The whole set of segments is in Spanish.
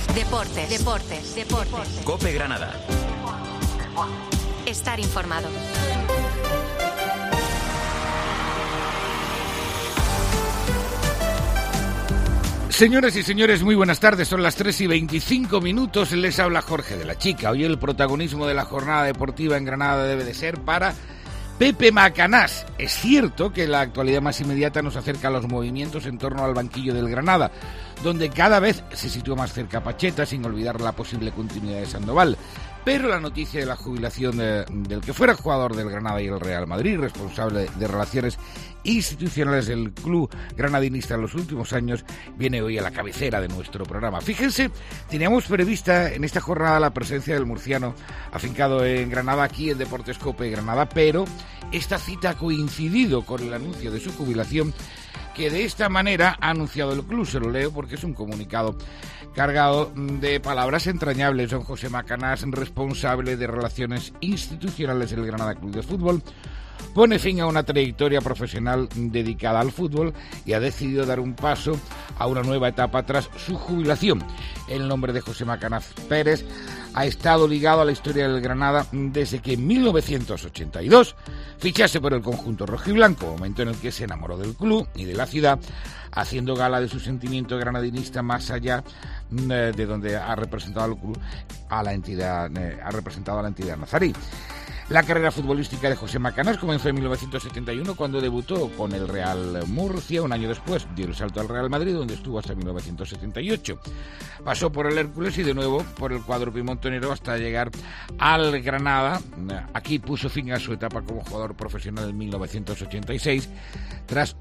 Deportes. COPE Granada. Estar informado. Señoras y señores, muy buenas tardes. Son las 3:25. Les habla Jorge de la Chica. Hoy el protagonismo de la jornada deportiva en Granada debe de ser para Pepe Macanás. Es cierto que la actualidad más inmediata nos acerca a los movimientos en torno al banquillo del Granada, donde cada vez se sitúa más cerca Pacheta, sin olvidar la posible continuidad de Sandoval. Pero la noticia de la jubilación del que fuera jugador del Granada y el Real Madrid, responsable de relaciones institucionales del club granadinista en los últimos años, viene hoy a la cabecera de nuestro programa. Fíjense, teníamos prevista en esta jornada la presencia del murciano afincado en Granada, aquí en Deportes COPE Granada, pero esta cita ha coincidido con el anuncio de su jubilación, que de esta manera ha anunciado el club. Se lo leo porque es un comunicado cargado de palabras entrañables. Don José Macanás, responsable de relaciones institucionales del Granada Club de Fútbol, pone fin a una trayectoria profesional dedicada al fútbol y ha decidido dar un paso a una nueva etapa tras su jubilación. El nombre de José Macanás Pérez ha estado ligado a la historia del Granada desde que en 1982 fichase por el conjunto rojiblanco, momento en el que se enamoró del club y de la ciudad, haciendo gala de su sentimiento granadinista más allá de donde ha representado al club, ha representado a la entidad nazarí. La carrera futbolística de José Macanás comenzó en 1971 cuando debutó con el Real Murcia. Un año después dio el salto al Real Madrid, donde estuvo hasta 1978. Pasó por el Hércules y de nuevo por el cuadro pimontonero hasta llegar al Granada. Aquí puso fin a su etapa como jugador profesional en 1986, tras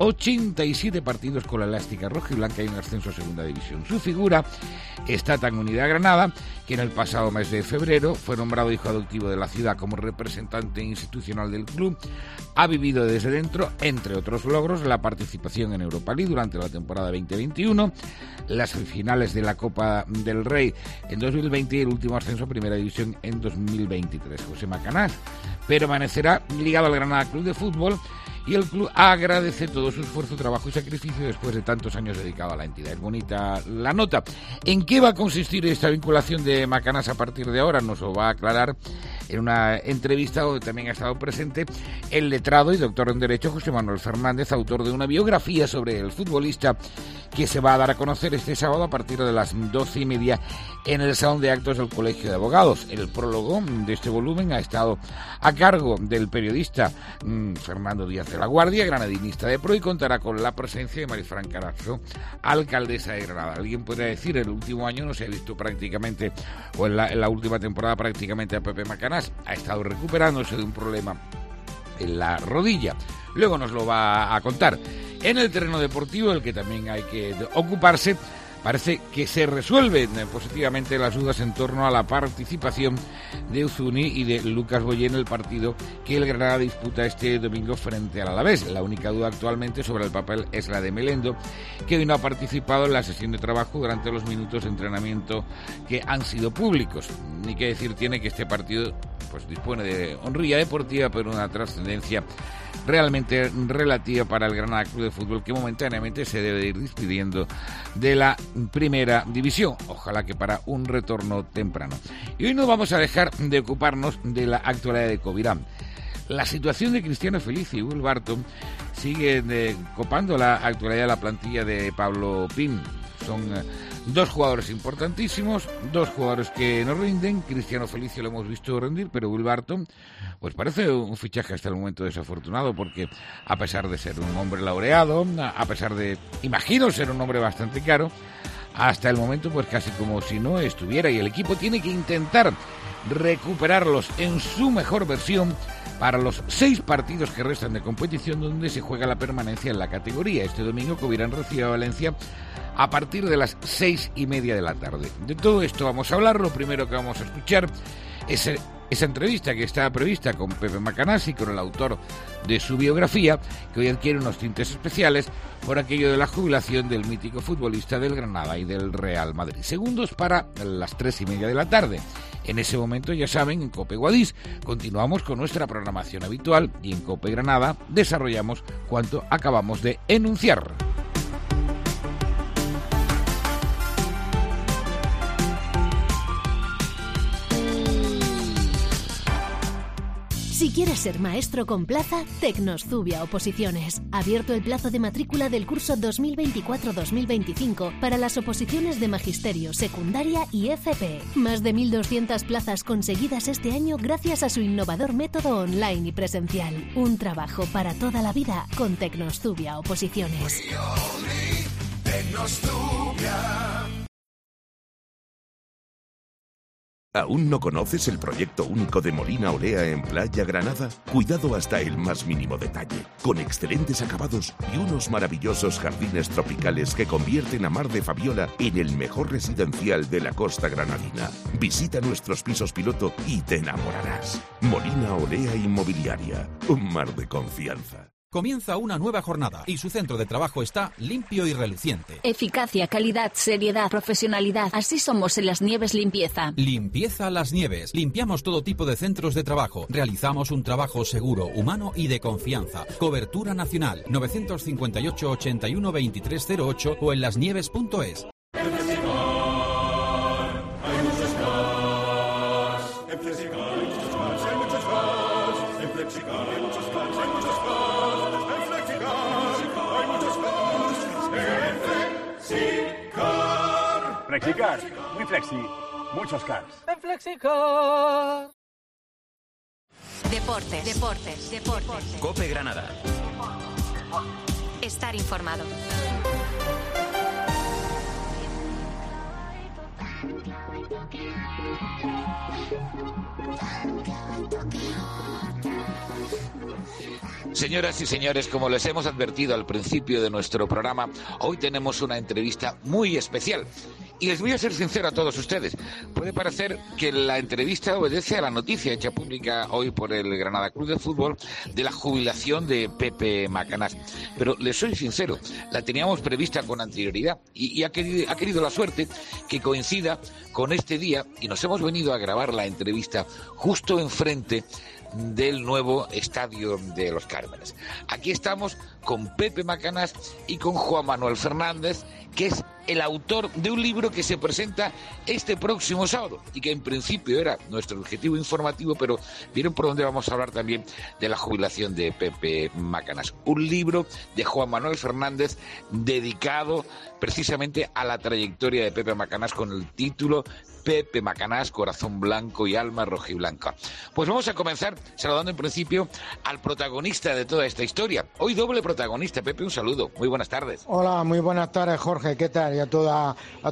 87 partidos con la elástica rojiblanca y un ascenso a Segunda División. Su figura está tan unida a Granada que en el pasado mes de febrero fue nombrado hijo adoptivo de la ciudad como representante institucional del club. Ha vivido desde dentro, entre otros logros, la participación en Europa League durante la temporada 2021, las finales de la Copa del Rey en 2020 y el último ascenso a Primera División en 2023. José Macanás permanecerá ligado al Granada Club de Fútbol y el club agradece todo su esfuerzo, trabajo y sacrificio después de tantos años dedicado a la entidad. Es bonita la nota. ¿En qué va a consistir esta vinculación de Macanás a partir de ahora? Nos lo va a aclarar en una entrevista donde también ha estado presente el letrado y doctor en Derecho José Manuel Fernández, autor de una biografía sobre el futbolista que se va a dar a conocer este sábado a partir de las 12:30 en el Salón de Actos del Colegio de Abogados. El prólogo de este volumen ha estado a cargo del periodista Fernando Díaz de la Guardia, granadinista de pro, y contará con la presencia de Marifran Carazo, alcaldesa de Granada. Alguien podría decir, en el último año no se ha visto prácticamente, o en la última temporada prácticamente, a Pepe Macanás. Ha estado recuperándose de un problema en la rodilla. Luego nos lo va a contar. En el terreno deportivo, el que también hay que ocuparse, parece que se resuelven positivamente las dudas en torno a la participación de Uzuni y de Lucas Boyé en el partido que el Granada disputa este domingo frente al Alavés. La única duda actualmente sobre el papel es la de Melendo, que hoy no ha participado en la sesión de trabajo durante los minutos de entrenamiento que han sido públicos. Ni que decir tiene que este partido pues dispone de honrilla deportiva, pero una trascendencia realmente relativa para el Granada Club de Fútbol, que momentáneamente se debe ir despidiendo de la Primera División, ojalá que para un retorno temprano. Y hoy no vamos a dejar de ocuparnos de la actualidad de Covirán. La situación de Cristiano Felicio y Will Barton sigue copando la actualidad de la plantilla de Pablo Pin. Son dos jugadores importantísimos, dos jugadores que no rinden. Cristiano Felicio lo hemos visto rendir, pero Will Barton pues parece un fichaje hasta el momento desafortunado, porque a pesar de ser un hombre laureado, a pesar de, imagino, ser un hombre bastante caro, hasta el momento pues casi como si no estuviera, y el equipo tiene que intentar recuperarlos en su mejor versión para los 6 partidos que restan de competición, donde se juega la permanencia en la categoría. Este domingo Covirán recibe a Valencia a partir de las 6:30 de la tarde. De todo esto vamos a hablar. Lo primero que vamos a escuchar es esa entrevista que está prevista con Pepe Macanás y con el autor de su biografía, que hoy adquiere unos tintes especiales por aquello de la jubilación del mítico futbolista del Granada y del Real Madrid. Segundos para las 3:30 de la tarde. En ese momento, ya saben, en COPE Guadix continuamos con nuestra programación habitual y en COPE Granada desarrollamos cuanto acabamos de enunciar. Si quieres ser maestro con plaza, Tecnoszubia Oposiciones. Abierto el plazo de matrícula del curso 2024-2025 para las oposiciones de Magisterio, Secundaria y FP. Más de 1.200 plazas conseguidas este año gracias a su innovador método online y presencial. Un trabajo para toda la vida con Tecnoszubia Oposiciones. ¿Aún no conoces el proyecto único de Molina Olea en Playa Granada? Cuidado hasta el más mínimo detalle, con excelentes acabados y unos maravillosos jardines tropicales que convierten a Mar de Fabiola en el mejor residencial de la costa granadina. Visita nuestros pisos piloto y te enamorarás. Molina Olea Inmobiliaria, un mar de confianza. Comienza una nueva jornada y su centro de trabajo está limpio y reluciente. Eficacia, calidad, seriedad, profesionalidad. Así somos en Las Nieves Limpieza. Limpieza Las Nieves. Limpiamos todo tipo de centros de trabajo. Realizamos un trabajo seguro, humano y de confianza. Cobertura nacional. 958 81 2308 o en lasnieves.es. Flexicar, muy flexi, muchos cars. En Flexicar. Deportes. COPE Granada. Estar informado. Señoras y señores, como les hemos advertido al principio de nuestro programa, hoy tenemos una entrevista muy especial. Y les voy a ser sincero a todos ustedes. Puede parecer que la entrevista obedece a la noticia hecha pública hoy por el Granada Club de Fútbol de la jubilación de Pepe Macanás. Pero les soy sincero, la teníamos prevista con anterioridad y ha querido la suerte que coincida con este día y nos hemos venido a grabar la entrevista justo enfrente del nuevo estadio de Los Cármenes. Aquí estamos con Pepe Macanás y con Juan Manuel Fernández, que es el autor de un libro que se presenta este próximo sábado y que en principio era nuestro objetivo informativo, pero vieron por dónde vamos a hablar también de la jubilación de Pepe Macanás. Un libro de Juan Manuel Fernández dedicado precisamente a la trayectoria de Pepe Macanás con el título Pepe Macanás, corazón blanco y alma rojiblanca. Pues vamos a comenzar saludando en principio al protagonista de toda esta historia. Hoy doble protagonista. Pepe, un saludo. Muy buenas tardes. Hola, muy buenas tardes, Jorge. ¿Qué tal? Y a toda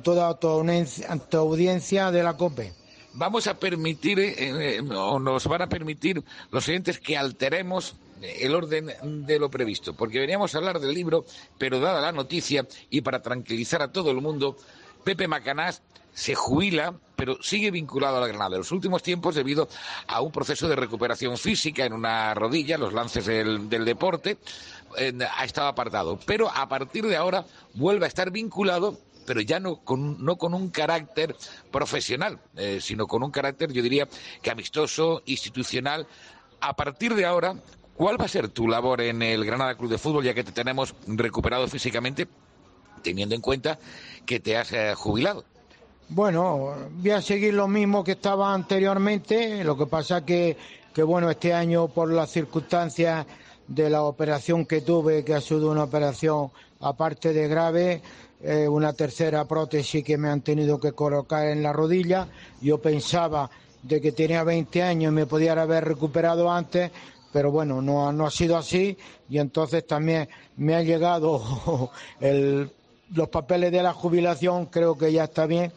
tu audiencia de la COPE. Vamos a permitir, o nos van a permitir los oyentes que alteremos el orden de lo previsto, porque veníamos a hablar del libro, pero dada la noticia y para tranquilizar a todo el mundo, Pepe Macanás se jubila, pero sigue vinculado a la Granada. En los últimos tiempos, debido a un proceso de recuperación física en una rodilla, los lances del deporte, ha estado apartado. Pero a partir de ahora vuelve a estar vinculado, pero ya no con un carácter profesional, sino con un carácter, yo diría, que amistoso, institucional. A partir de ahora, ¿cuál va a ser tu labor en el Granada Club de Fútbol, ya que te tenemos recuperado físicamente, teniendo en cuenta que te has jubilado? Bueno, voy a seguir lo mismo que estaba anteriormente. Lo que pasa que bueno, este año por las circunstancias de la operación que tuve, que ha sido una operación aparte de grave, una tercera prótesis que me han tenido que colocar en la rodilla. Yo pensaba de que tenía 20 años y me podía haber recuperado antes, pero bueno, no ha sido así, y entonces también me han llegado los papeles de la jubilación. Creo que ya está bien,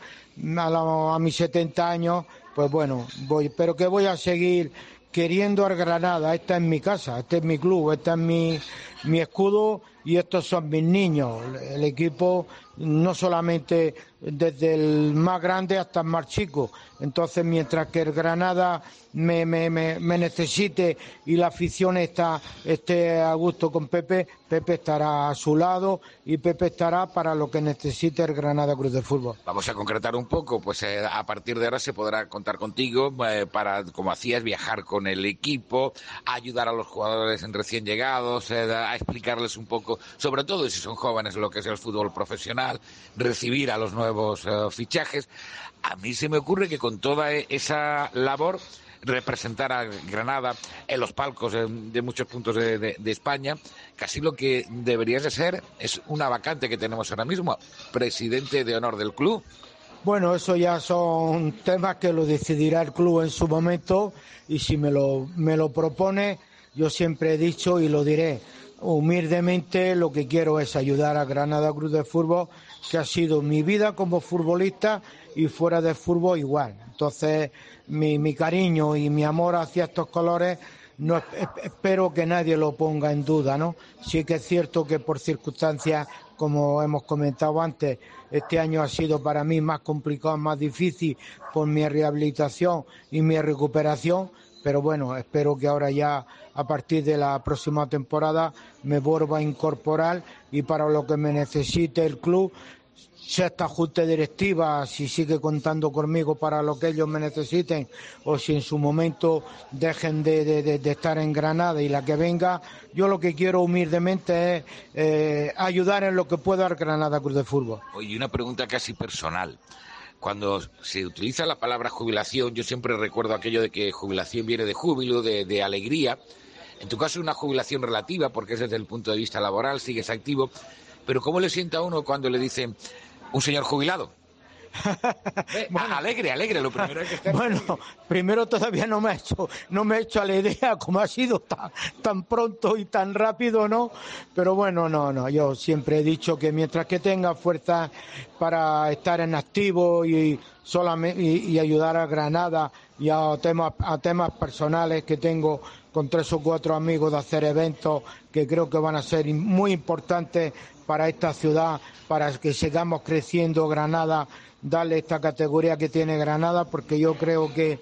a mis 70 años, pues bueno, pero que voy a seguir queriendo al Granada. Esta es mi casa, este es mi club, este es mi escudo y estos son mis niños. El equipo, no solamente desde el más grande hasta el más chico. Entonces, mientras que el Granada me necesite y la afición esté a gusto con Pepe, Pepe estará a su lado y Pepe estará para lo que necesite el Granada Club de Fútbol. Vamos a concretar un poco, pues a partir de ahora se podrá contar contigo para, como hacías, viajar con el equipo, ayudar a los jugadores recién llegados, a explicarles un poco, sobre todo si son jóvenes, lo que es el fútbol profesional, recibir a los nuevos fichajes. A mí se me ocurre que con toda esa labor representar a Granada en los palcos de muchos puntos de España. Casi lo que deberías de ser es una vacante que tenemos ahora mismo, presidente de honor del club. Bueno, eso ya son temas que lo decidirá el club en su momento, y si me lo propone, yo siempre he dicho y lo diré humildemente, lo que quiero es ayudar a Granada Club de Fútbol, que ha sido mi vida como futbolista y fuera de fútbol igual. Entonces, mi cariño y mi amor hacia estos colores, no espero que nadie lo ponga en duda, ¿no? Sí que es cierto que por circunstancias, como hemos comentado antes, este año ha sido para mí más complicado, más difícil por mi rehabilitación y mi recuperación, pero bueno, espero que ahora ya a partir de la próxima temporada me vuelva a incorporar, y para lo que me necesite el club, sea esta junta directiva, si sigue contando conmigo para lo que ellos me necesiten, o si en su momento dejen de estar en Granada y la que venga, yo lo que quiero humildemente es ayudar en lo que pueda al Granada Club de Fútbol. Oye, una pregunta casi personal. Cuando se utiliza la palabra jubilación, yo siempre recuerdo aquello de que jubilación viene de júbilo, de alegría. En tu caso, una jubilación relativa, porque es desde el punto de vista laboral, sigues activo. Pero ¿cómo le sienta a uno cuando le dicen un señor jubilado? Bueno, alegre, lo primero es que estar. Bueno, primero todavía no me he hecho a la idea, como ha sido tan pronto y tan rápido, ¿no? Pero bueno, no, yo siempre he dicho que mientras que tenga fuerza para estar en activo y ayudar a Granada y a temas personales que tengo con 3 o 4 amigos, de hacer eventos que creo que van a ser muy importantes para esta ciudad, para que sigamos creciendo Granada, darle esta categoría que tiene Granada, porque yo creo que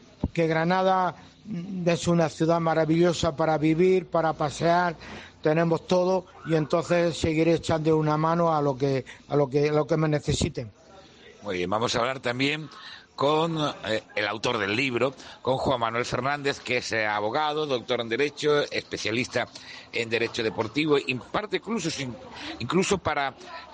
Granada es una ciudad maravillosa para vivir, para pasear, tenemos todo, y entonces seguiré echando una mano a lo que me necesiten. Muy bien, vamos a hablar también con el autor del libro, con Juan Manuel Fernández, que es abogado, doctor en Derecho, especialista en Derecho Deportivo, imparte incluso para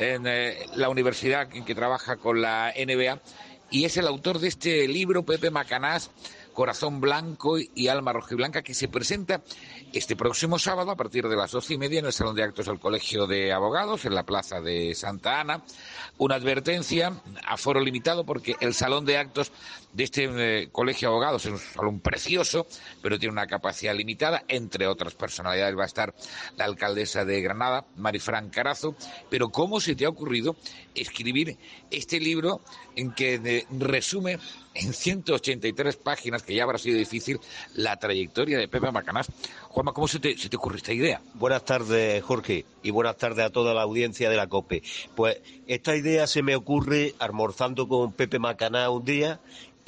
la universidad en que trabaja con la NBA, y es el autor de este libro, Pepe Macanás, Corazón Blanco y Alma Rojiblanca, que se presenta este próximo sábado a partir de las 12:30 en el Salón de Actos del Colegio de Abogados, en la Plaza de Santa Ana. Una advertencia, aforo limitado, porque el Salón de Actos de este Colegio de Abogados es un salón precioso, pero tiene una capacidad limitada. Entre otras personalidades va a estar la alcaldesa de Granada, Marifran Carazo. Pero ¿cómo se te ha ocurrido escribir este libro en que resume en 183 páginas, que ya habrá sido difícil, la trayectoria de Pepe Macanás? Juanma, ¿cómo se te ocurrió esta idea? Buenas tardes, Jorge, y buenas tardes a toda la audiencia de la COPE. Pues esta idea se me ocurre almorzando con Pepe Macanás un día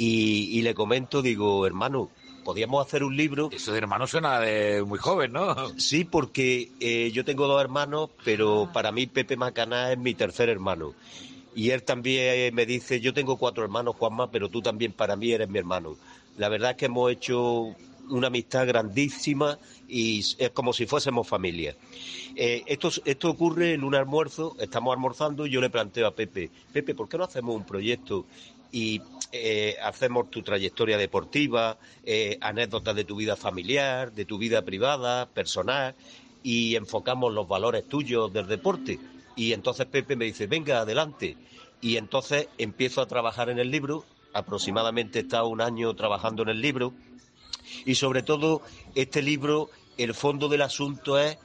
y le comento, digo, hermano, podíamos hacer un libro. Eso de hermano suena de muy joven, ¿no? Sí, porque yo tengo 2 hermanos, pero para mí Pepe Macanás es mi tercer hermano. Y él también me dice, yo tengo 4 hermanos, Juanma, pero tú también para mí eres mi hermano. La verdad es que hemos hecho una amistad grandísima y es como si fuésemos familia. Esto ocurre en un almuerzo, estamos almorzando y yo le planteo a Pepe, ¿por qué no hacemos un proyecto y hacemos tu trayectoria deportiva, anécdotas de tu vida familiar, de tu vida privada, personal, y enfocamos los valores tuyos del deporte? Y entonces Pepe me dice, venga, adelante. Y entonces empiezo a trabajar en el libro, aproximadamente he estado 1 año trabajando en el libro, y sobre todo este libro, el fondo del asunto es,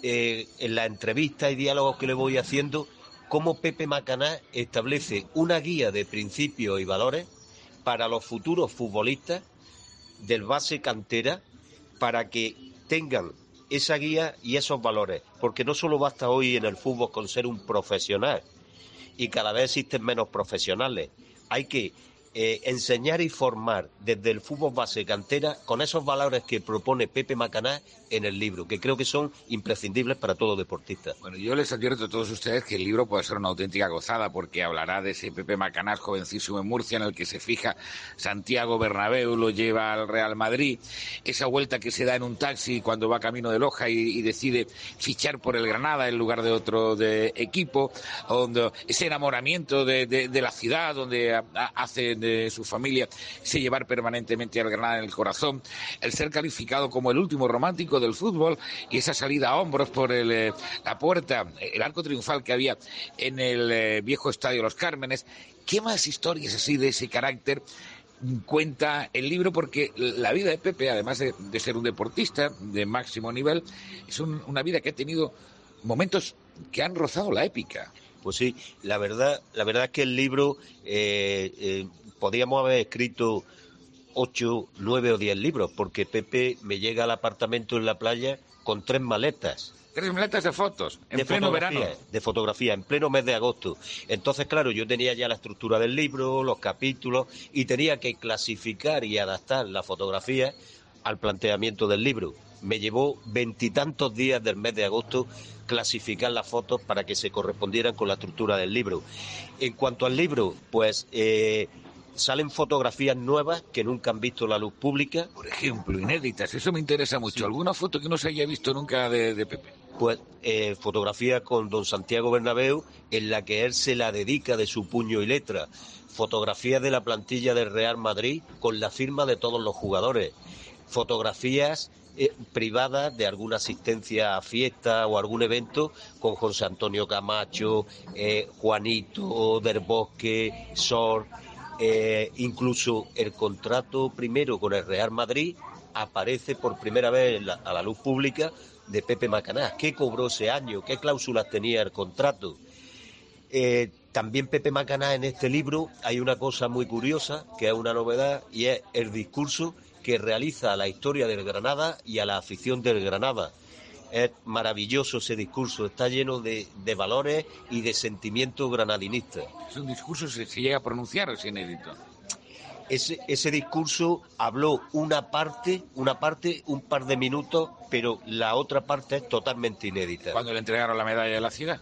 en las entrevistas y diálogos que le voy haciendo, cómo Pepe Macanás establece una guía de principios y valores para los futuros futbolistas del base cantera, para que tengan esa guía y esos valores, porque no solo basta hoy en el fútbol con ser un profesional, y cada vez existen menos profesionales, hay que enseñar y formar desde el fútbol base cantera con esos valores que propone Pepe Macanás en el libro, que creo que son imprescindibles para todo deportista. Bueno, yo les advierto a todos ustedes que el libro puede ser una auténtica gozada, porque hablará de ese Pepe Macanás jovencísimo en Murcia, en el que se fija Santiago Bernabéu, lo lleva al Real Madrid, esa vuelta que se da en un taxi cuando va camino de Loja y decide fichar por el Granada en lugar de otro de equipo, ese enamoramiento de la ciudad donde hacen de su familia, ese llevar permanentemente al Granada en el corazón, el ser calificado como el último romántico del fútbol y esa salida a hombros por la puerta, el arco triunfal que había en el viejo estadio Los Cármenes. ¿Qué más historias así de ese carácter cuenta el libro? Porque la vida de Pepe, además de ser un deportista de máximo nivel, es una vida que ha tenido momentos que han rozado la épica. Pues sí, la verdad es que el libro podíamos haber escrito 8, 9 o 10 libros, porque Pepe me llega al apartamento en la playa con 3 maletas. 3 maletas de fotos, en pleno verano. De fotografía, en pleno mes de agosto. Entonces, claro, yo tenía ya la estructura del libro, los capítulos, y tenía que clasificar y adaptar la fotografía al planteamiento del libro. Me llevó 20 y tantos días del mes de agosto clasificar las fotos para que se correspondieran con la estructura del libro. En cuanto al libro, pues salen fotografías nuevas que nunca han visto la luz pública. Por ejemplo, inéditas, eso me interesa mucho. Sí. ¿Alguna foto que no se haya visto nunca de Pepe? Pues fotografía con don Santiago Bernabéu, en la que él se la dedica de su puño y letra. Fotografías de la plantilla del Real Madrid con la firma de todos los jugadores. Fotografías privadas de alguna asistencia a fiesta o algún evento con José Antonio Camacho, Juanito del Bosque, Sor, incluso el contrato primero con el Real Madrid aparece por primera vez a la luz pública de Pepe Macanás. ¿Qué cobró ese año? ¿Qué cláusulas tenía el contrato? También Pepe Macanás, en este libro hay una cosa muy curiosa, que es una novedad, y es el discurso que realiza a la historia del Granada y a la afición del Granada. Es maravilloso ese discurso, está lleno de valores y de sentimientos granadinistas. Es un discurso que se llega a pronunciar, es inédito. Ese discurso habló una parte, un par de minutos, pero la otra parte es totalmente inédita. ¿Cuándo le entregaron la medalla de la ciudad?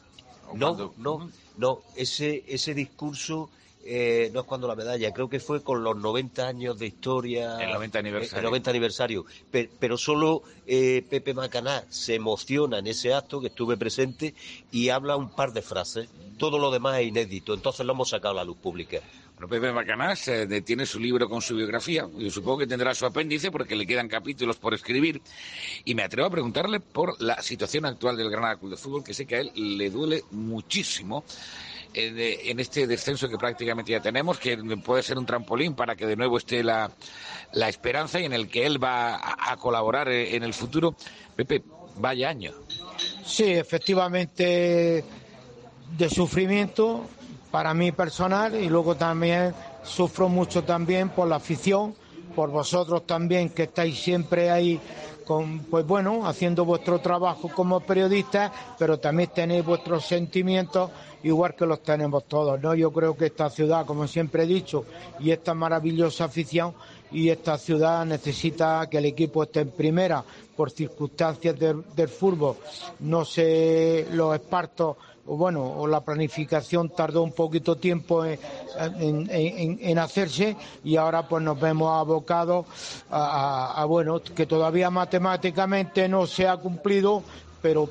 No, ese discurso no es cuando la medalla, creo que fue con los 90 años de historia. El 90 aniversario. El 90 aniversario. Pero solo Pepe Macanás se emociona en ese acto, que estuve presente, y habla un par de frases. Todo lo demás es inédito, entonces lo hemos sacado a la luz pública. Bueno, Pepe Macanás tiene su libro con su biografía. Yo supongo que tendrá su apéndice porque le quedan capítulos por escribir. Y me atrevo a preguntarle por la situación actual del Granada Club de Fútbol, que sé que a él le duele muchísimo en este descenso que prácticamente ya tenemos, que puede ser un trampolín para que de nuevo esté la esperanza y en el que él va a colaborar en el futuro. Pepe, vaya año. Sí, efectivamente, de sufrimiento para mí personal, y luego también sufro mucho también por la afición, por vosotros también, que estáis siempre ahí haciendo vuestro trabajo como periodistas, pero también tenéis vuestros sentimientos igual que los tenemos todos, ¿no? Yo creo que esta ciudad, como siempre he dicho, y esta maravillosa afición, y esta ciudad necesita que el equipo esté en primera por circunstancias del fútbol. No sé, los expertos o la planificación tardó un poquito tiempo en hacerse, y ahora pues nos vemos abocados a que todavía matemáticamente no se ha cumplido, pero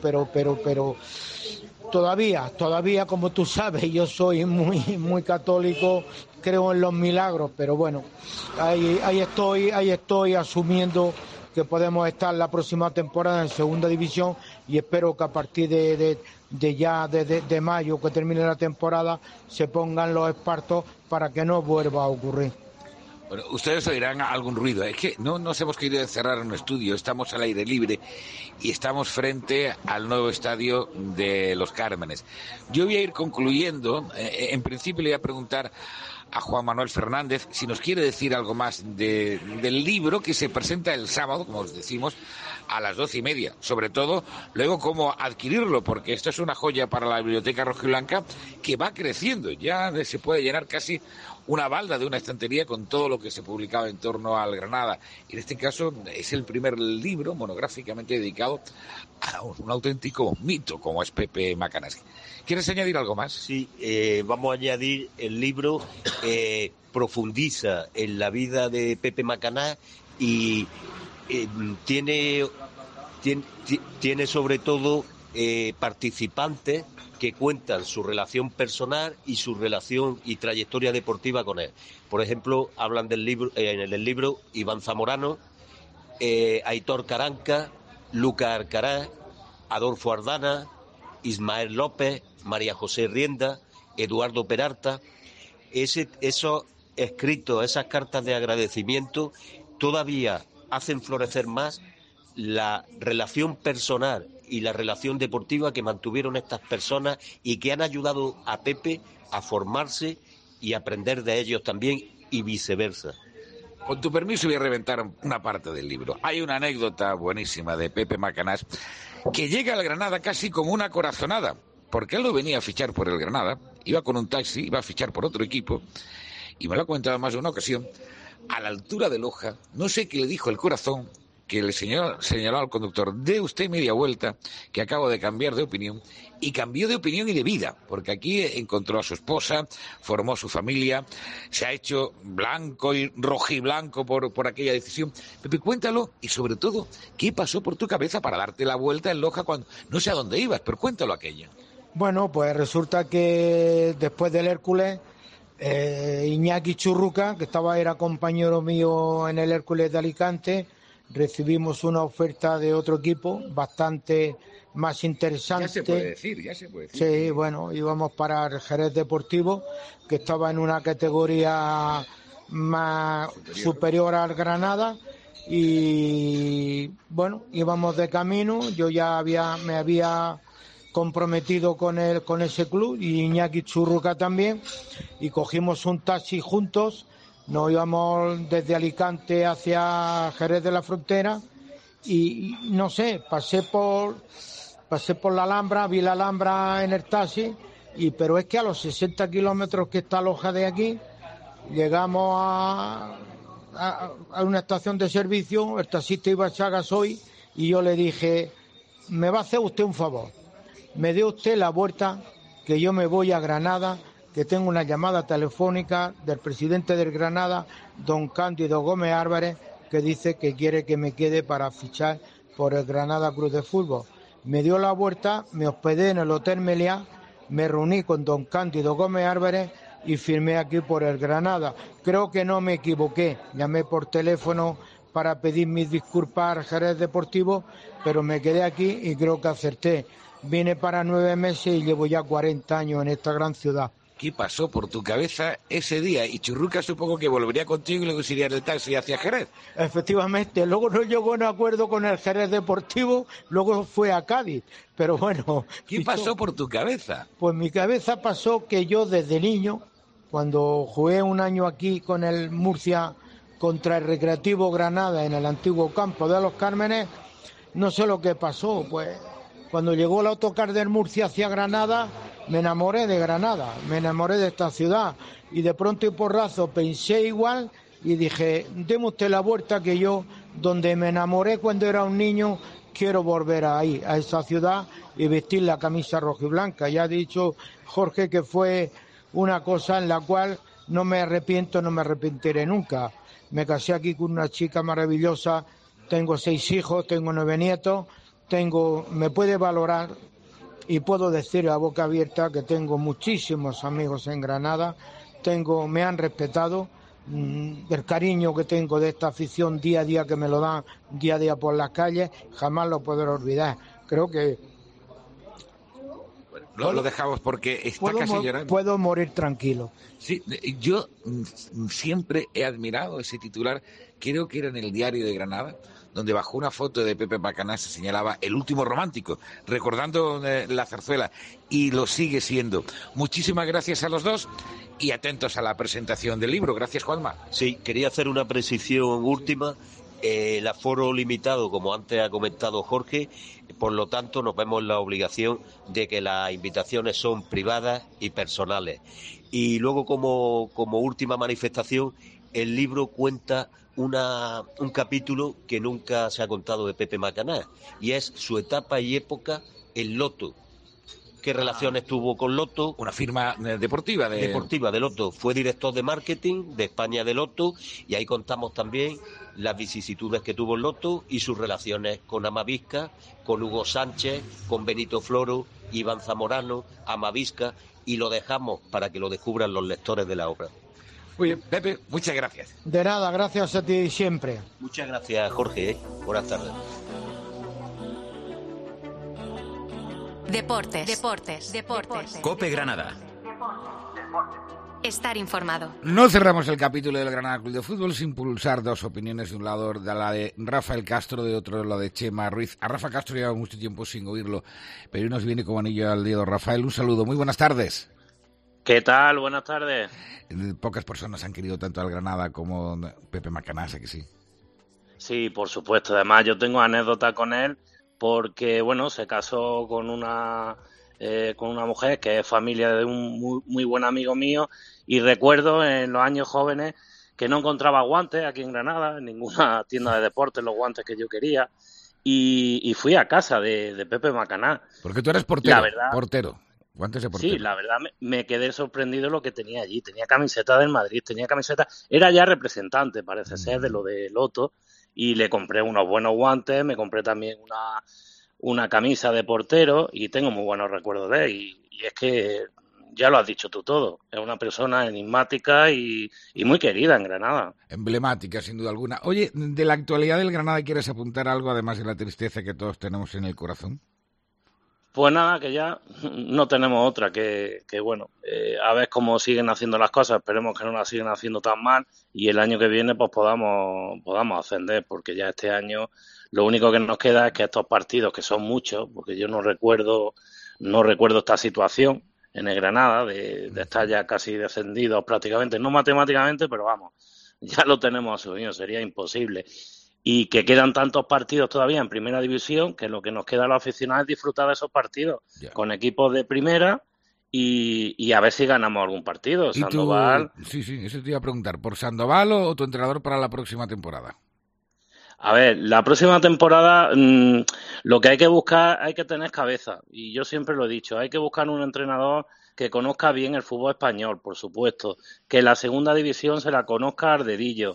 todavía, como tú sabes, yo soy muy católico, creo en los milagros, pero bueno, ahí estoy asumiendo que podemos estar la próxima temporada en segunda división, y espero que a partir de mayo, que termine la temporada, se pongan los espartos para que no vuelva a ocurrir. Bueno, ustedes oirán algún ruido. Es que no nos hemos querido encerrar en un estudio, estamos al aire libre y estamos frente al nuevo estadio de Los Cármenes. Yo voy a ir concluyendo. En principio le voy a preguntar a Juan Manuel Fernández si nos quiere decir algo más del libro que se presenta el sábado, como os decimos, a las 12:30. Sobre todo, luego cómo adquirirlo, porque esto es una joya para la biblioteca rojiblanca que va creciendo. Ya se puede llenar casi una balda de una estantería con todo lo que se publicaba en torno al Granada. En este caso es el primer libro monográficamente dedicado a un auténtico mito como es Pepe Macanás. ¿Quieres añadir algo más? Sí, vamos a añadir, el libro profundiza en la vida de Pepe Macanás y tiene sobre todo participantes que cuentan su relación personal y su relación y trayectoria deportiva con él. Por ejemplo, hablan del libro, en el libro Iván Zamorano, Aitor Caranca, Lucas Alcaraz, Adolfo Ardana, Ismael López, María José Rienda, Eduardo Peralta. Esos escritos, esas cartas de agradecimiento todavía hacen florecer más la relación personal y la relación deportiva que mantuvieron estas personas y que han ayudado a Pepe a formarse y aprender de ellos también y viceversa. Con tu permiso voy a reventar una parte del libro. Hay una anécdota buenísima de Pepe Macanás que llega al Granada casi como una corazonada, porque él no venía a fichar por el Granada, iba con un taxi, iba a fichar por otro equipo, y me lo ha contado más de una ocasión, a la altura de Loja, no sé qué le dijo el corazón, que le señaló al conductor: dé usted media vuelta, que acabo de cambiar de opinión, y cambió de opinión y de vida, porque aquí encontró a su esposa, formó su familia, se ha hecho blanco y rojiblanco por aquella decisión. Pepe, cuéntalo, y sobre todo, ¿qué pasó por tu cabeza para darte la vuelta en Loja cuando no sé a dónde ibas? Pero cuéntalo aquello. Bueno, pues resulta que después del Hércules, Iñaki Churruca, que era compañero mío en el Hércules de Alicante, recibimos una oferta de otro equipo bastante más interesante. Ya se puede decir. Sí, bueno, íbamos para el Jerez Deportivo, que estaba en una categoría más superior al Granada, y bueno, íbamos de camino. Yo ya me había comprometido con ese club, y Iñaki Churruca también, y cogimos un taxi juntos. Nos íbamos desde Alicante hacia Jerez de la Frontera y no sé, pasé por la Alhambra, vi la Alhambra en el taxi, pero es que a los 60 kilómetros que está Loja de aquí, llegamos a una estación de servicio. El taxista iba a echar gasoil y yo le dije: me va a hacer usted un favor, me dé usted la vuelta, que yo me voy a Granada, que tengo una llamada telefónica del presidente del Granada, don Cándido Gómez Álvarez, que dice que quiere que me quede para fichar por el Granada Club de Fútbol. Me dio la vuelta, me hospedé en el Hotel Meliá, me reuní con don Cándido Gómez Álvarez y firmé aquí por el Granada. Creo que no me equivoqué, llamé por teléfono para pedir mis disculpas al Jerez Deportivo, pero me quedé aquí y creo que acerté. Vine para 9 meses y llevo ya 40 años en esta gran ciudad. ¿Qué pasó por tu cabeza ese día? Y Churruca supongo que volvería contigo y luego se iría en el taxi hacia Jerez. Efectivamente, luego no llegó en acuerdo con el Jerez Deportivo, luego fue a Cádiz, pero bueno. ¿Qué pasó por tu cabeza? Pues mi cabeza pasó que yo desde niño, cuando jugué un año aquí con el Murcia contra el Recreativo Granada en el antiguo campo de los Cármenes, no sé lo que pasó, pues cuando llegó el autocar del Murcia hacia Granada, me enamoré de Granada, me enamoré de esta ciudad, y de pronto y porrazo pensé igual y dije: deme usted la vuelta, que yo, donde me enamoré cuando era un niño, quiero volver ahí, a esa ciudad, y vestir la camisa rojiblanca. Ya ha dicho Jorge que fue una cosa en la cual no me arrepiento, no me arrepentiré nunca. Me casé aquí con una chica maravillosa, tengo 6 hijos, tengo 9 nietos, me puede valorar y puedo decir a boca abierta que tengo muchísimos amigos en Granada, me han respetado, el cariño que tengo de esta afición día a día, que me lo dan día a día por las calles, jamás lo podré olvidar. Creo que lo dejamos porque está casi llorando. Puedo morir tranquilo. Sí, yo siempre he admirado ese titular, creo que era en el Diario de Granada, donde bajo una foto de Pepe Macanás se señalaba el último romántico, recordando la zarzuela, y lo sigue siendo. Muchísimas gracias a los dos y atentos a la presentación del libro. Gracias, Juanma. Sí, quería hacer una precisión última. El aforo limitado, como antes ha comentado Jorge, por lo tanto nos vemos en la obligación de que las invitaciones son privadas y personales. Y luego, como última manifestación, el libro cuenta un capítulo que nunca se ha contado de Pepe Macanás, y es su etapa y época en Loto. qué relaciones tuvo con Loto. Una firma deportiva de Loto. Fue director de marketing de España de Loto, y ahí contamos también las vicisitudes que tuvo Loto y sus relaciones con Amavisca, con Hugo Sánchez, con Benito Floro, Iván Zamorano, Amavisca, y lo dejamos para que lo descubran los lectores de la obra. Muy bien, Pepe, muchas gracias. De nada, gracias a ti siempre. Muchas gracias, Jorge. Buenas tardes. Deportes. COPE Granada. Estar informado. No cerramos el capítulo del Granada Club de Fútbol sin pulsar dos opiniones, de un lado de la de Rafael Castro, de otro la de Chema Ruiz. A Rafa Castro lleva mucho tiempo sin oírlo, pero hoy nos viene como anillo al dedo. Rafael, un saludo, muy buenas tardes. ¿Qué tal? Buenas tardes. Pocas personas han querido tanto al Granada como Pepe Macanás, ¿a que sí? Sí, por supuesto. Además, yo tengo anécdota con él porque, bueno, se casó con una mujer que es familia de un muy buen amigo mío, y recuerdo en los años jóvenes que no encontraba guantes aquí en Granada, en ninguna tienda de deportes, los guantes que yo quería, y fui a casa de Pepe Macanás. Porque tú eres portero, la verdad, portero. Guantes de portero. Sí, la verdad me quedé sorprendido de lo que tenía allí. Tenía camiseta del Madrid, era ya representante, parece ser, de lo de Loto, y le compré unos buenos guantes, me compré también una camisa de portero, y tengo muy buenos recuerdos de él, y es que ya lo has dicho tú todo, es una persona enigmática y muy querida en Granada. Emblemática, sin duda alguna. Oye, de la actualidad del Granada, ¿quieres apuntar algo, además de la tristeza que todos tenemos en el corazón? Pues nada, que ya no tenemos otra, que bueno, a ver cómo siguen haciendo las cosas, esperemos que no las sigan haciendo tan mal, y el año que viene pues podamos ascender, porque ya este año lo único que nos queda es que estos partidos, que son muchos, porque yo no recuerdo esta situación en el Granada, de estar ya casi descendidos prácticamente, no matemáticamente, pero vamos, ya lo tenemos asumido, sería imposible. Y que quedan tantos partidos todavía en primera división, que lo que nos queda a los aficionados es disfrutar de esos partidos con equipos de primera, y a ver si ganamos algún partido. Sandoval. Sí, eso te iba a preguntar, ¿por Sandoval o tu entrenador para la próxima temporada? A ver, la próxima temporada lo que hay que buscar, hay que tener cabeza, y yo siempre lo he dicho, hay que buscar un entrenador que conozca bien el fútbol español, por supuesto, que la segunda división se la conozca al dedillo,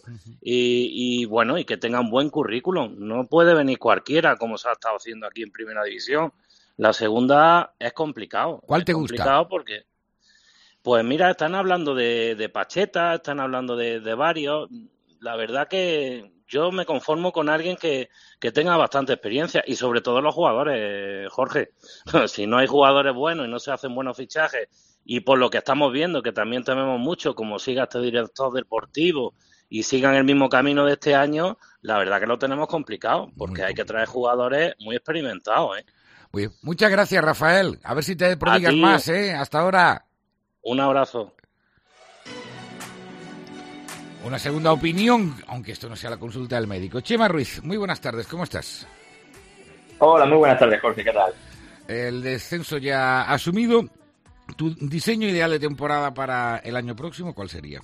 y bueno, y que tenga un buen currículum. No puede venir cualquiera, como se ha estado haciendo aquí en primera división. La segunda es complicado. ¿Cuál te gusta? Complicado porque, pues mira, están hablando de Pacheta, están hablando de varios. La verdad que yo me conformo con alguien que tenga bastante experiencia, y sobre todo los jugadores, Jorge. Si no hay jugadores buenos y no se hacen buenos fichajes, y por lo que estamos viendo, que también tememos mucho, como siga este director deportivo y sigan el mismo camino de este año, la verdad que lo tenemos complicado, porque hay que traer jugadores muy experimentados, Muy, muchas gracias, Rafael. A ver si te prodigas más, Hasta ahora. Un abrazo. Una segunda opinión, aunque esto no sea la consulta del médico. Chema Ruiz, muy buenas tardes, ¿cómo estás? Hola, muy buenas tardes, Jorge, ¿qué tal? El descenso ya asumido. ¿Tu diseño ideal de temporada para el año próximo cuál sería?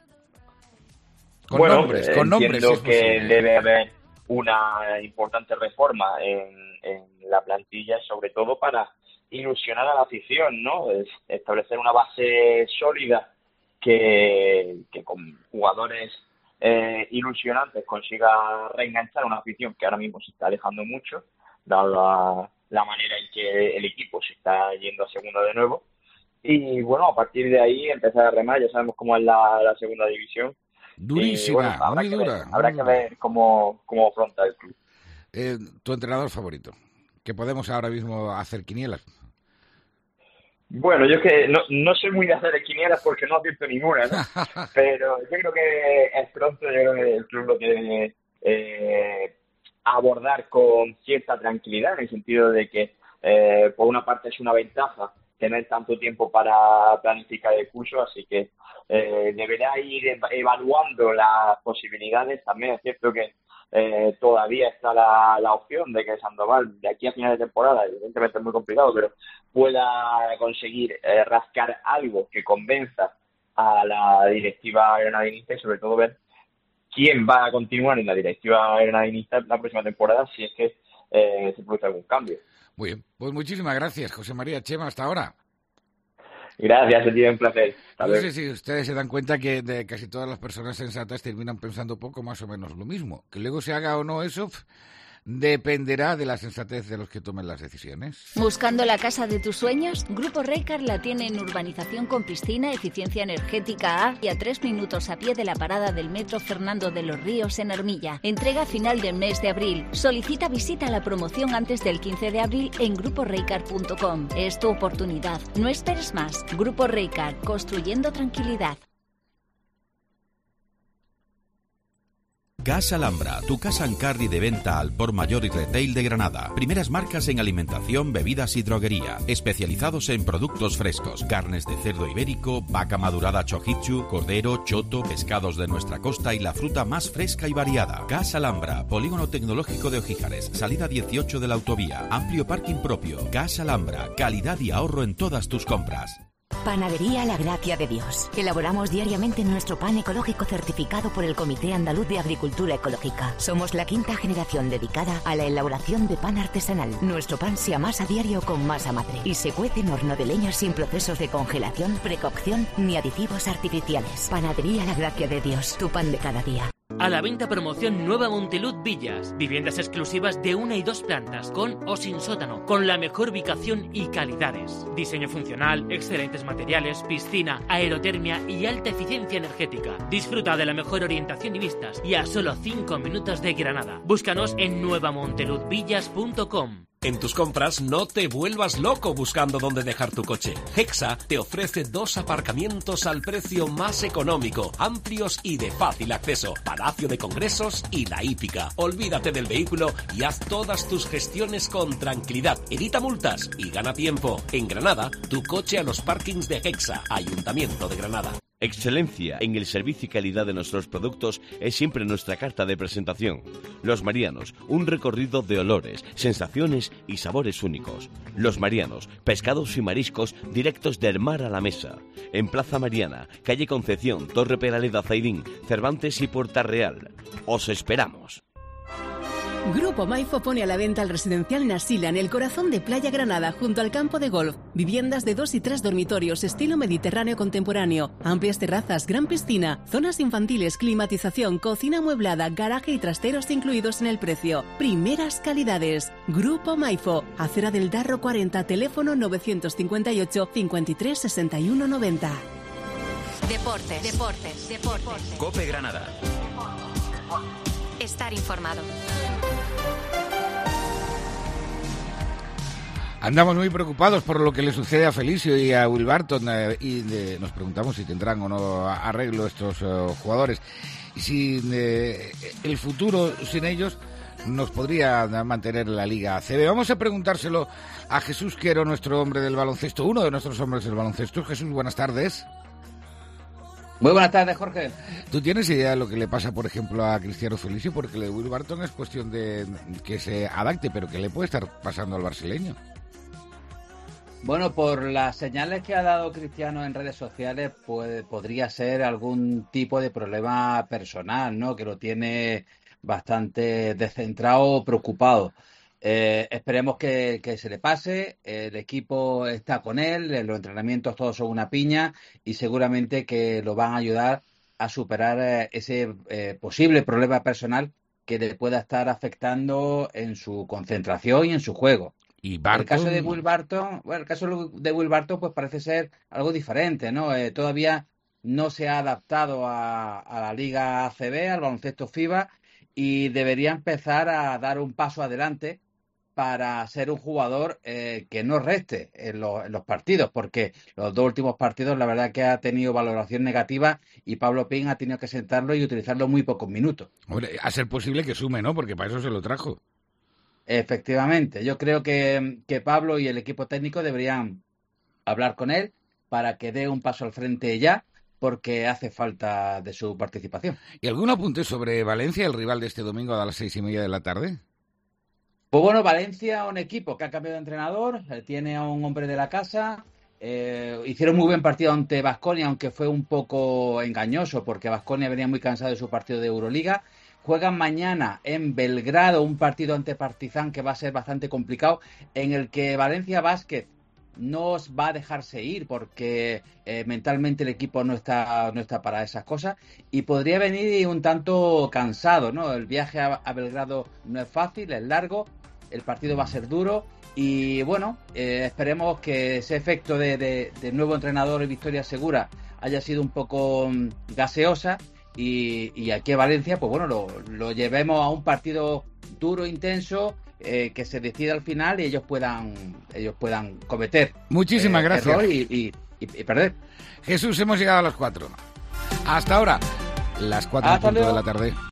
Con nombres. Entiendo que debe haber una importante reforma en la plantilla, sobre todo para ilusionar a la afición, ¿no? Es establecer una base sólida que con jugadores ilusionantes consiga reenganchar a una afición que ahora mismo se está alejando mucho, dada la manera en que el equipo se está yendo a segunda de nuevo. Y bueno, a partir de ahí empezar a remar. Ya sabemos cómo es la segunda división. Durísima, muy dura. Habrá que ver cómo afronta el club. ¿Tu entrenador favorito? Que podemos ahora mismo hacer quinielas. Bueno, yo es que no soy muy de hacer quinielas porque no acierto ninguna, ¿no? Pero yo creo que es pronto. Yo creo que el club lo tiene abordar con cierta tranquilidad, en el sentido de que por una parte es una ventaja tener tanto tiempo para planificar el curso, así que deberá ir evaluando las posibilidades. También es cierto que todavía está la opción de que Sandoval, de aquí a final de temporada, evidentemente es muy complicado, pero pueda conseguir rascar algo que convenza a la directiva granadinista, y sobre todo ver quién va a continuar en la directiva granadinista la próxima temporada, si es que se produce algún cambio. Muy bien, pues muchísimas gracias, José María. Chema, hasta ahora. Gracias, ha sido un placer. No sé si ustedes se dan cuenta que de casi todas las personas sensatas terminan pensando poco más o menos lo mismo. Que luego se haga o no eso dependerá de la sensatez de los que tomen las decisiones. ¿Buscando la casa de tus sueños? Grupo Reycar la tiene en urbanización con piscina, eficiencia energética A y a 3 minutos a pie de la parada del metro Fernando de los Ríos en Armilla. Entrega final del mes de abril. Solicita visita a la promoción antes del 15 de abril en gruporeycar.com. Es tu oportunidad. No esperes más. Grupo Reycar, construyendo tranquilidad. Casa Alhambra, tu casa en carry de venta al por mayor y retail de Granada. Primeras marcas en alimentación, bebidas y droguería. Especializados en productos frescos, carnes de cerdo ibérico, vaca madurada chojichu, cordero, choto, pescados de nuestra costa y la fruta más fresca y variada. Casa Alhambra, polígono tecnológico de Ojíjares, salida 18 de la autovía. Amplio parking propio. Casa Alhambra, calidad y ahorro en todas tus compras. Panadería La Gracia de Dios. Elaboramos diariamente nuestro pan ecológico certificado por el Comité Andaluz de Agricultura Ecológica. Somos la 5ª generación dedicada a la elaboración de pan artesanal. Nuestro pan se amasa a diario con masa madre y se cuece en horno de leña sin procesos de congelación, precocción ni aditivos artificiales. Panadería La Gracia de Dios, tu pan de cada día. A la venta promoción Nueva Montelud Villas. Viviendas exclusivas de 1 y 2 plantas, con o sin sótano, con la mejor ubicación y calidades. Diseño funcional, excelentes materiales, piscina, aerotermia y alta eficiencia energética. Disfruta de la mejor orientación y vistas y a solo 5 minutos de Granada. Búscanos en nuevamonteludvillas.com. En tus compras no te vuelvas loco buscando dónde dejar tu coche. Hexa te ofrece 2 aparcamientos al precio más económico, amplios y de fácil acceso. Palacio de Congresos y La Hípica. Olvídate del vehículo y haz todas tus gestiones con tranquilidad. Evita multas y gana tiempo. En Granada, tu coche a los parkings de Hexa, Ayuntamiento de Granada. Excelencia en el servicio y calidad de nuestros productos es siempre nuestra carta de presentación. Los Marianos, un recorrido de olores, sensaciones y sabores únicos. Los Marianos, pescados y mariscos directos del mar a la mesa. En Plaza Mariana, calle Concepción, Torre Peraleda Zaidín, Cervantes y Puerta Real. Os esperamos. Grupo Maifo pone a la venta el residencial Nasila en el corazón de Playa Granada, junto al campo de golf. Viviendas de 2 y 3 dormitorios, estilo mediterráneo contemporáneo. Amplias terrazas, gran piscina, zonas infantiles, climatización, cocina amueblada, garaje y trasteros incluidos en el precio. Primeras calidades. Grupo Maifo, Acera del Darro 40, teléfono 958 53 61 90. Deportes. Cope Granada. Estar informado. Andamos muy preocupados por lo que le sucede a Felicio y a Will Barton y nos preguntamos si tendrán o no arreglo estos jugadores. Y si el futuro sin ellos nos podría mantener en la Liga ACB. Vamos a preguntárselo a Jesús Quero, nuestro hombre del baloncesto, uno de nuestros hombres del baloncesto. Jesús, buenas tardes. Muy buenas tardes, Jorge. ¿Tú tienes idea de lo que le pasa, por ejemplo, a Cristiano Felicio? Porque lo de Will Barton es cuestión de que se adapte, pero ¿qué le puede estar pasando al brasileño? Bueno, por las señales que ha dado Cristiano en redes sociales, pues podría ser algún tipo de problema personal, ¿no? Que lo tiene bastante descentrado, preocupado. Esperemos que se le pase. El equipo está con él, los entrenamientos todos son una piña y seguramente que lo van a ayudar a superar ese posible problema personal que le pueda estar afectando en su concentración y en su juego. ¿Y Barton? El caso de Will Barton, pues parece ser algo diferente, ¿no? Todavía no se ha adaptado a la Liga ACB, al baloncesto FIBA, y debería empezar a dar un paso adelante para ser un jugador que no reste en los partidos, porque los 2 últimos partidos la verdad que ha tenido valoración negativa y Pablo Pin ha tenido que sentarlo y utilizarlo muy pocos minutos. Hombre, a ser posible que sume, ¿no? Porque para eso se lo trajo. Efectivamente, yo creo que Pablo y el equipo técnico deberían hablar con él para que dé un paso al frente ya, porque hace falta de su participación. ¿Y algún apunte sobre Valencia, el rival de este domingo a las 6:30 de la tarde? Pues bueno, Valencia, un equipo que ha cambiado de entrenador, tiene a un hombre de la casa, hicieron muy buen partido ante Baskonia, aunque fue un poco engañoso, porque Baskonia venía muy cansado de su partido de Euroliga. juegan mañana en Belgrado un partido ante Partizan que va a ser bastante complicado, en el que Valencia Basket no va a dejarse ir porque mentalmente el equipo no está para esas cosas y podría venir un tanto cansado, ¿no? El viaje a Belgrado no es fácil, es largo, el partido va a ser duro y bueno, esperemos que ese efecto de nuevo entrenador y victoria segura haya sido un poco gaseosa y aquí a Valencia, pues bueno, lo llevemos a un partido duro, intenso, que se decida al final y ellos puedan cometer muchísimas gracias error y perder. Jesús, hemos llegado a las 4. Hasta ahora, las 4 de la tarde.